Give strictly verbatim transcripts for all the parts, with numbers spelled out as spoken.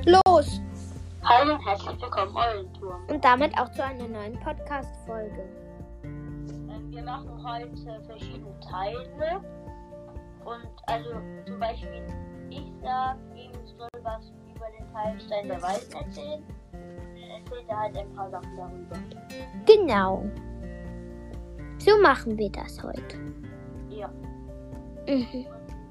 Los! Hallo und herzlich willkommen, Eulenturm. Und damit auch zu einer neuen Podcast-Folge. Ähm, wir machen heute verschiedene Teile. Und also zum Beispiel, ich sag, ihm soll was über den Teil Stein der Weisen erzählen. Dann erzählt er halt ein paar Sachen darüber. Genau. So machen wir das heute. Ja. Mhm.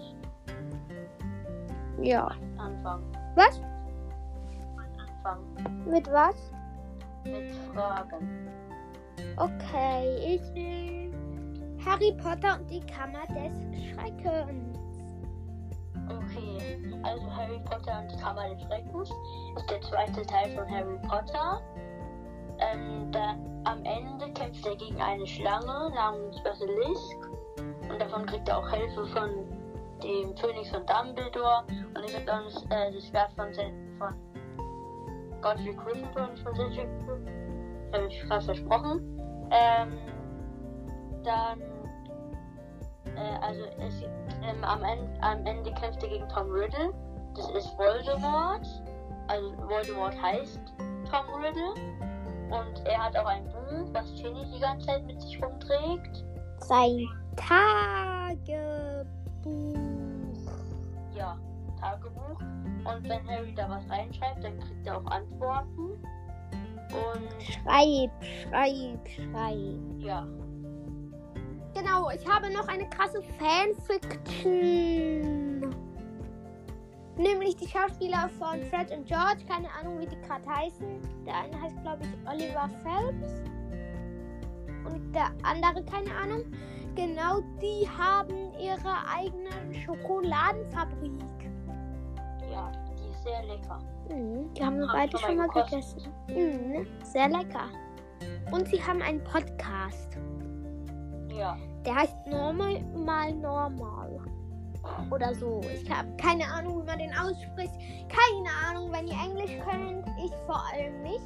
Ja. Anfangen. Was? Anfangen. Mit was? Mit Fragen. Okay, ich nehme Harry Potter und die Kammer des Schreckens. Okay, also Harry Potter und die Kammer des Schreckens ist der zweite Teil von Harry Potter. Ähm, da, am Ende kämpft er gegen eine Schlange namens Basilisk und davon kriegt er auch Hilfe von dem Phönix von Dumbledore und er kriegt auch das, äh, das Schwert von, von Godric Gryffindor, nicht von Cedric Gryffindor. Habe ich gerade versprochen. Ähm, dann, äh, also es, ähm, am, Ende, am Ende kämpft er gegen Tom Riddle. Das ist Voldemort. Also Voldemort heißt Tom Riddle. Und er hat auch ein Buch, was Ginny die ganze Zeit mit sich rumträgt. Sein Tagebuch. Ja, Tagebuch. Und wenn Harry da was reinschreibt, dann kriegt er auch Antworten. Und Schreib, schreib, schreib. ja. Genau, ich habe noch eine krasse Fanfiction. Nämlich die Schauspieler von Fred und George. Keine Ahnung, wie die gerade heißen. Der eine heißt, glaube ich, Oliver Phelps. Und der andere, keine Ahnung. Genau, die haben ihre eigene Schokoladenfabrik. Ja, die ist sehr lecker. Mhm, die haben wir Hab beide schon schon mal mal gekostet. gegessen. Mhm, sehr lecker. Und sie haben einen Podcast. Ja. Der heißt Normal mal normal. Oder so. Ich habe keine Ahnung, wie man den ausspricht. Keine Ahnung, wenn ihr Englisch könnt. Ich vor allem nicht.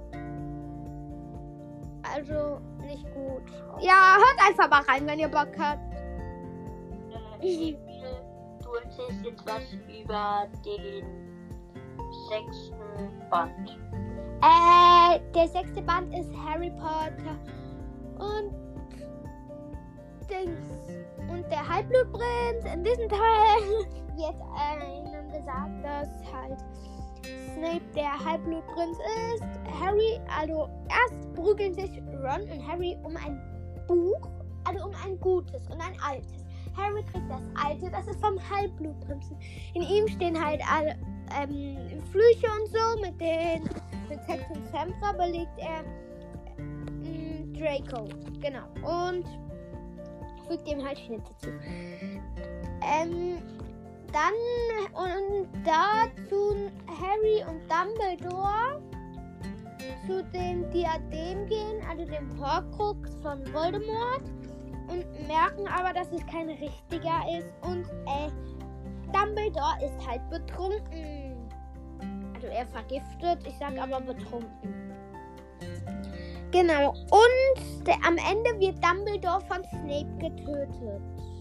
Also nicht gut. Ja, hört einfach mal rein, wenn ihr Bock habt. Äh, Emil, du erzählst jetzt was über den sechsten Band. Äh, der sechste Band ist Harry Potter und Dings. Und der Halbblutprinz. In diesem Teil wird einem gesagt, dass halt Snape der Halbblutprinz ist. Harry, also erst prügeln sich Ron und Harry um ein Buch, also um ein gutes und ein altes. Harry kriegt das alte, das ist vom Halbblutprinzen. In ihm stehen halt alle ähm, Flüche und so. Mit den mit Sectum Sempra belegt er ähm, Draco. Genau. Und fügt dem halt Schnitte zu. Ähm, dann und dazu Harry und Dumbledore zu dem Diadem gehen, also dem Horcrux von Voldemort, und merken aber, dass es kein richtiger ist und äh, Dumbledore ist halt betrunken. Also er vergiftet, ich sag aber betrunken. Genau, und der, am Ende wird Dumbledore von Snape getötet.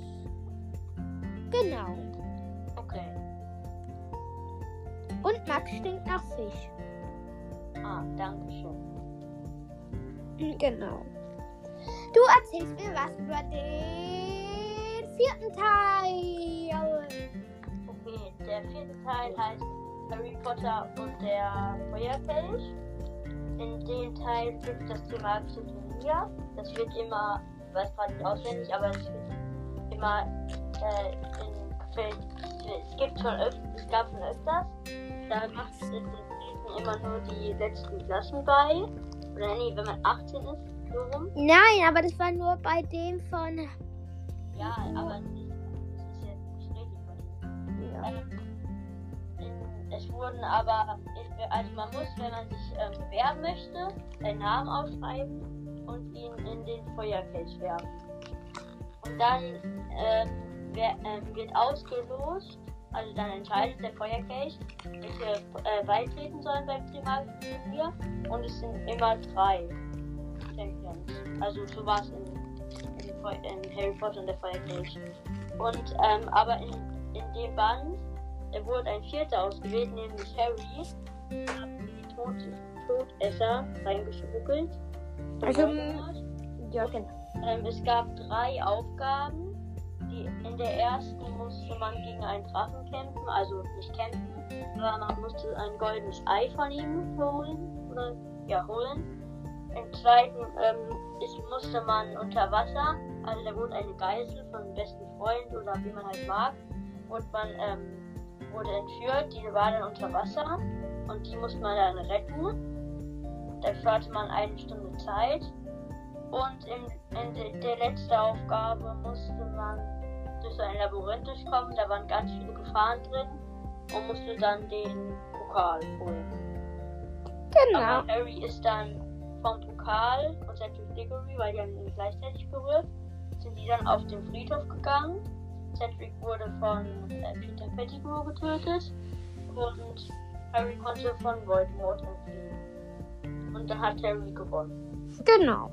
Genau. Okay. Und Max stinkt nach Fisch. Ah, danke schön. Genau. Du erzählst mir was über den vierten Teil. Okay, der vierte Teil heißt Harry Potter und der Feuerkelch. In dem Teil gibt es das Thema Turnier. Das wird immer, ich weiß gerade nicht auswendig, aber es wird immer äh, in Fällen, es gibt schon öfter, es gab schon öfters. Da macht es in den Filmen immer nur die letzten Klassen bei. Oder nee, wenn man achtzehn ist, so rum. Nein, aber das war nur bei dem von... Ja, aber das ist, das ist jetzt nicht richtig bei dem. Ja. Ähm, in, es wurden aber, also man muss, wenn man sich ähm, bewerben möchte, seinen Namen aufschreiben und ihn in den Feuerkelch werfen. Und dann ähm, wer, ähm, wird ausgelost, also dann entscheidet der Feuerkelch, welche äh, beitreten sollen beim Primarturnier, und es sind immer drei Champions. Also so war es in, in, in Harry Potter und der Feuerkelch. Und ähm, aber in, in dem Band er wurde ein Vierter ausgewählt, nämlich Harry. Da haben die Tod Todesser reingeschmuggelt. Also, ja, genau. Ähm, es gab drei Aufgaben. Die, in der ersten musste man gegen einen Drachen kämpfen, also nicht kämpfen, aber man musste ein goldenes Ei von ihm holen. Oder, ja, holen. Im zweiten ähm, ist, musste man unter Wasser, also da wurde eine Geisel von einem besten Freund oder wie man halt mag, und man ähm, wurde entführt, die war dann unter Wasser und die musste man dann retten. Dafür hatte man eine Stunde Zeit. Und in, in de, der letzten Aufgabe musste man durch so ein Labyrinth durchkommen, da waren ganz viele Gefahren drin und musste dann den Pokal holen. Genau. Aber Harry ist dann vom Pokal und Cedric Diggory, weil die haben ihn gleichzeitig berührt, sind die dann auf den Friedhof gegangen. Cedric wurde von äh, Peter Pettigrew getötet und Harry konnte von Voldemort entfliehen. Und dann hat Harry gewonnen. Genau.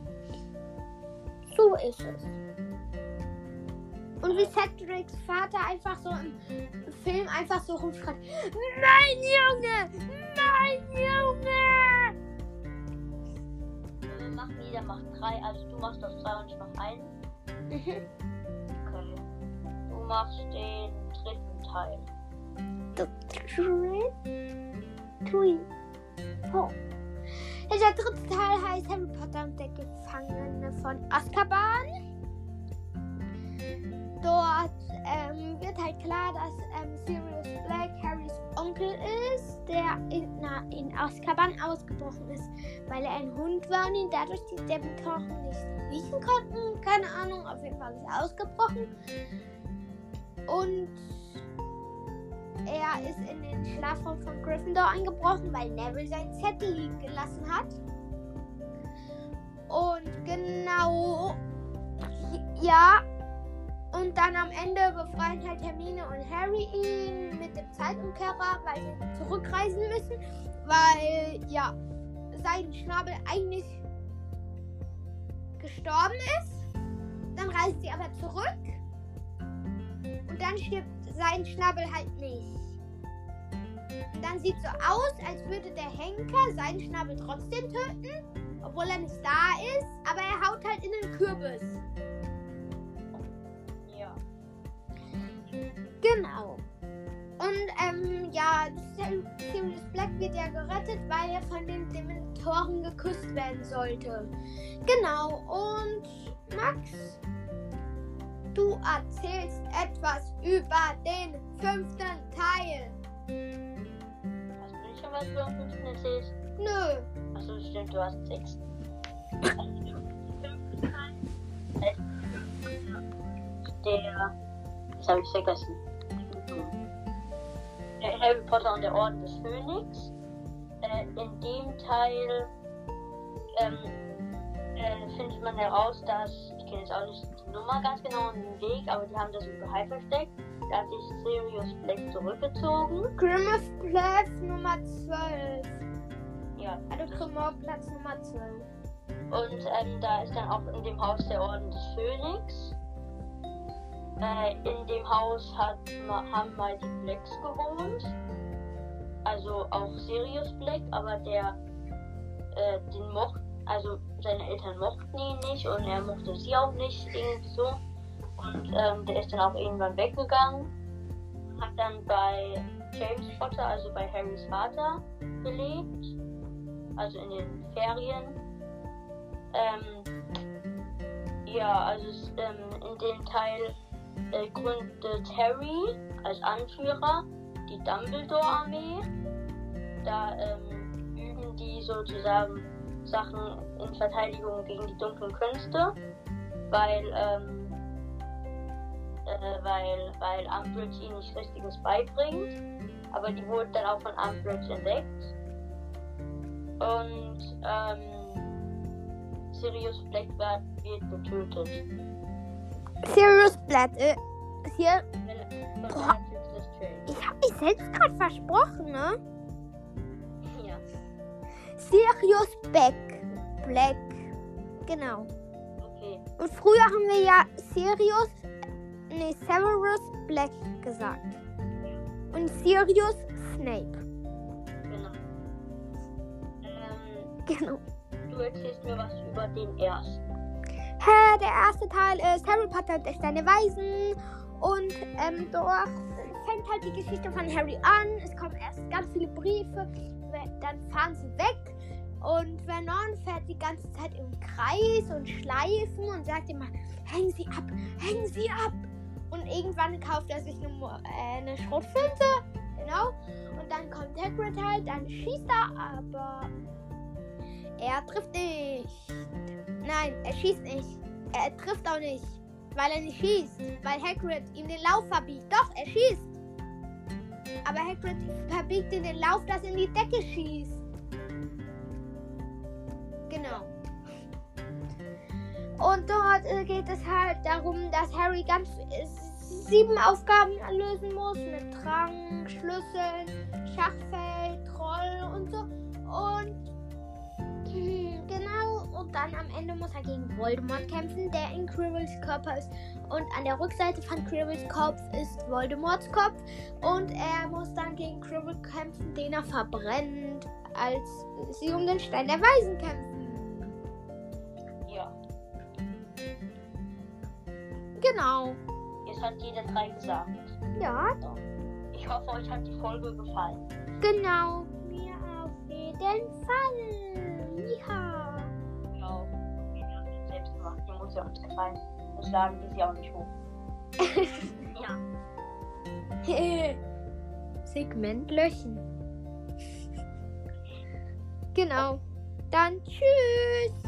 So ist es. Und wie Cedrics Vater einfach so im Film einfach so rumschreit: Mein Junge! Mein Junge! Mach jeder macht drei, also du machst das drei und ich mach einen. Mhm. Okay. Du machst den dritten Teil. The Trick. Tui. Oh. Der dritte Teil heißt Harry Potter und der Gefangene von Azkaban. Dort ähm, wird halt klar, dass ähm, Sirius Black Harrys Onkel ist, der in, na, in Azkaban ausgebrochen ist, weil er ein Hund war und ihn dadurch die Deppenknochen nicht riechen konnten. Keine Ahnung, auf jeden Fall ist er ausgebrochen. Und er ist in den Schlafraum von Gryffindor eingebrochen, weil Neville seinen Zettel liegen gelassen hat. Und genau, ja, und dann am Ende befreien halt Hermine und Harry ihn mit dem Zeitumkehrer, weil sie zurückreisen müssen, weil, ja, sein Schnabel eigentlich gestorben ist. Dann reisen sie aber zurück und dann stirbt sein Schnabel halt nicht. Und dann sieht so aus, als würde der Henker seinen Schnabel trotzdem töten, obwohl er nicht da ist, aber er haut halt in den Kürbis. Ja. Genau. Und ähm, ja, Sirius Black wird ja gerettet, weil er von den Dementoren geküsst werden sollte. Genau. Und Max, du erzählst etwas über den fünften Teil. Hast du nicht schon was über den fünften erzählt? Nö. Achso, stimmt, du hast sechs. Der. Das habe ich vergessen. Der Harry Potter und der Orden des Phönix. Äh, in dem Teil ähm, äh, findet man heraus, dass, ich kenne jetzt auch nicht die Nummer ganz genau und den Weg, aber die haben das im Geheim versteckt. Da hat sich Sirius Black zurückgezogen. Grimmauld Nummer zwölf. Ja. Also Grimmauld Nummer zwölf. Und ähm, da ist dann auch in dem Haus der Orden des Phönix. Äh, in dem Haus hat, haben mal die Blacks gewohnt. Also auch Sirius Black, aber der äh, den mocht, also seine Eltern mochten ihn nicht und er mochte sie auch nicht, irgendwie so. Und ähm, der ist dann auch irgendwann weggegangen. Hat dann bei James Potter, also bei Harrys Vater, gelebt. Also in den Ferien. Ähm, ja, also ähm, in dem Teil äh, gründet Harry als Anführer die Dumbledore-Armee. Da ähm, üben die sozusagen Sachen in Verteidigung gegen die dunklen Künste, weil ähm, äh, weil, weil Umbridge ihnen nicht Richtiges beibringt, aber die wurden dann auch von Umbridge entdeckt. Und ähm, Sirius Black wird getötet. Sirius Black, äh, hier. Von Boah. Bellatrix Lestrange. Ich hab mich selbst gerade versprochen, ne? Ja. Sirius Black. Black. Genau. Okay. Und früher haben wir ja Sirius, nee, Severus Black gesagt. Und Sirius Snape. Genau. Ähm, Genau. du erzählst mir was über den ersten. Hä, der erste Teil ist Harry Potter und der Stein der Weisen. Und ähm, dort fängt halt die Geschichte von Harry an. Es kommen erst ganz viele Briefe, dann fahren sie weg. Und Vernon fährt die ganze Zeit im Kreis und Schleifen und sagt immer, hängen Sie ab, hängen Sie ab. Und irgendwann kauft er sich eine, äh, eine Schrotflinte, genau. Und dann kommt Hagrid halt, dann schießt er, aber er trifft nicht. Nein, er schießt nicht. Er trifft auch nicht, weil er nicht schießt. Weil Hagrid ihm den Lauf verbiegt. Doch, er schießt. Aber Hagrid verbiegt ihm den Lauf, dass er in die Decke schießt. Genau. Und dort äh, geht es halt darum, dass Harry ganz äh, sieben Aufgaben lösen muss. Mit Trank, Schlüsseln, Schachfeld, Troll und so. Und äh, genau. Und dann am Ende muss er gegen Voldemort kämpfen, der in Quirrells Körper ist. Und an der Rückseite von Quirrells Kopf ist Voldemorts Kopf. Und er muss dann gegen Quirrell kämpfen, den er verbrennt, als sie um den Stein der Weisen kämpfen. Ja. Genau. Jetzt hat jeder drei gesagt. Ja, So. Ich hoffe, euch hat die Folge gefallen. genau. Mir auf jeden Fall. Ja. Genau. Wir haben es selbst gemacht. Die muss ja uns gefallen. Das laden wir sie auch nicht hoch. Ja. Segment löschen. Genau. Dann tschüss.